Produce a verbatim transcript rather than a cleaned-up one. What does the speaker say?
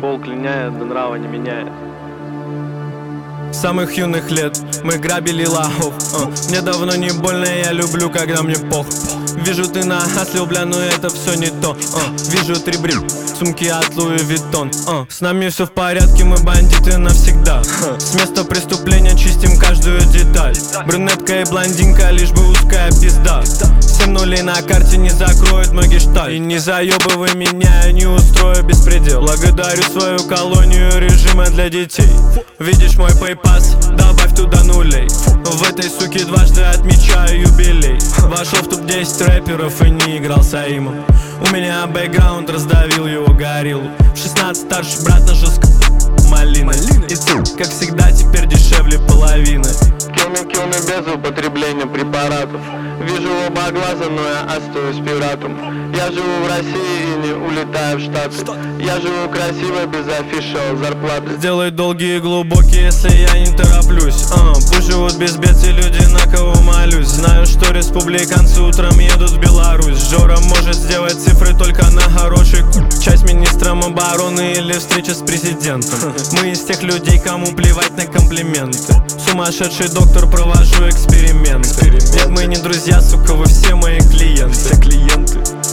волк линяет, да нрава не меняет. С самых юных лет мы грабили лохов. uh. Мне давно не больно, я люблю, когда мне пох. Вижу, ты нахаслил, бля, но это все не то. uh. Вижу три брим, сумки от Луи Виттон. uh. С нами все в порядке, мы бандиты навсегда. С места преступления чистим каждую деталь. Брюнетка и блондинка, лишь бы узкая пизда. Семь нулей на карте не закроет мой гештальт. И не заебывай меня, я не устрою беспредел. Благодарю свою колонию режима для детей. Видишь мой пейпас, добавь туда нулей. В этой суке дважды отмечаю юбилей. Вошел в топ десять рэперов и не играл с Аимом. У меня бэкграунд, раздавил его гориллу. В шестнадцать старший брат на жестко малина. И ты, как всегда, теперь дешевле половины. Килми, килми без употребления препаратов. Вижу оба глаза, но я остаюсь пиратом. Я живу в России и не улетаю в Штаты. Я живу красиво, без офишал зарплаты. Сделай долгие и глубокие, если я не тороплюсь. uh, Пусть живут без бед те люди, на кого молюсь. Знаю, что республиканцы утром едут в Беларусь. Жора может сделать цифры только на хороший курс. Часть министром обороны или встреча с президентом. Мы из тех людей, кому плевать на комплименты. Сумасшедший доктор, провожу эксперименты. Нет, мы не друзья, сука, вы все мои клиенты. Все клиенты.